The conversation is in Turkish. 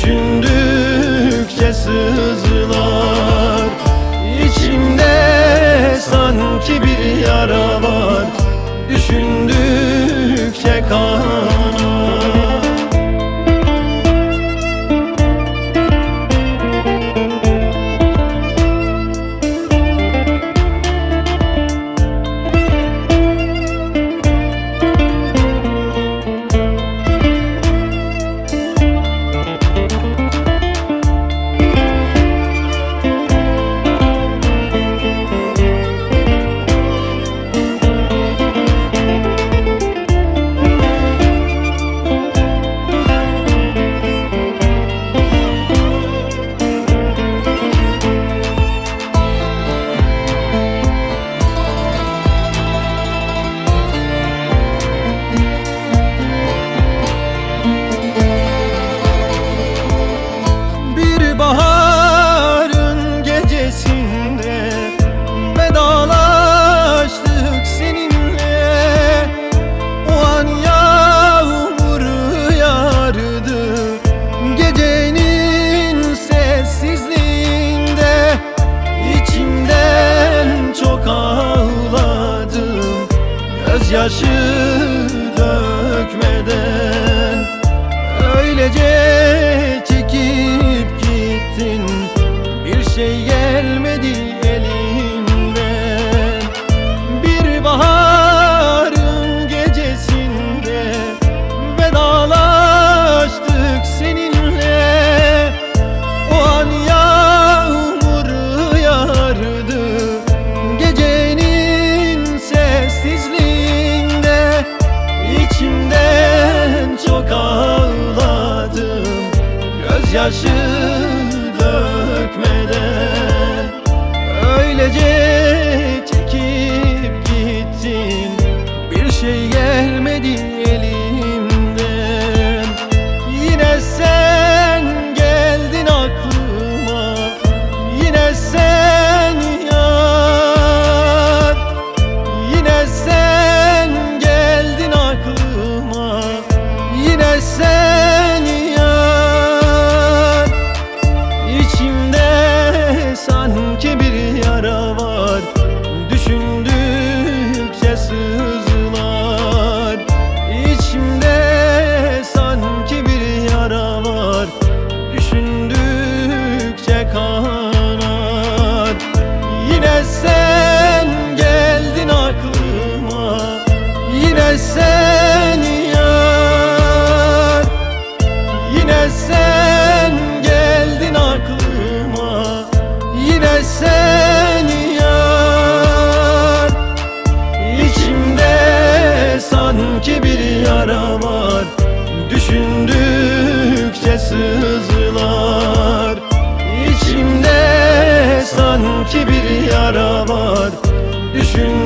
düşündükçe sızlar. İçimde sanki bir yara var, düşündükçe kanar. Baharın gecesinde vedalaştık seninle. O an yağmur yağardı gecenin sessizliğinde. İçimden çok ağladım, gözyaşı dökmeden. Öylece bir şey gelmedi elimden. Bir baharın gecesinde vedalaştık seninle. O an yağmur yağardı gecenin sessizliğinde. İçimden çok ağladım, gözyaşı dökmeden. Öylece çekip gittin, bir şey gelmedi elimden. Yine sen geldin aklıma, yine sen yar. Yine sen geldin aklıma, yine sen yar. İçimde sanki bir yara var, düşündükçe sızlar. İçimde sanki bir yara var, düşündükçe kanar. Yine sen geldin aklıma, yine sen yar. Yine sen geldin aklıma, yine sen yar. İçimde sanki bir yara var, düşündükçe sızlar. İçimde sanki bir yara var, düşündükçe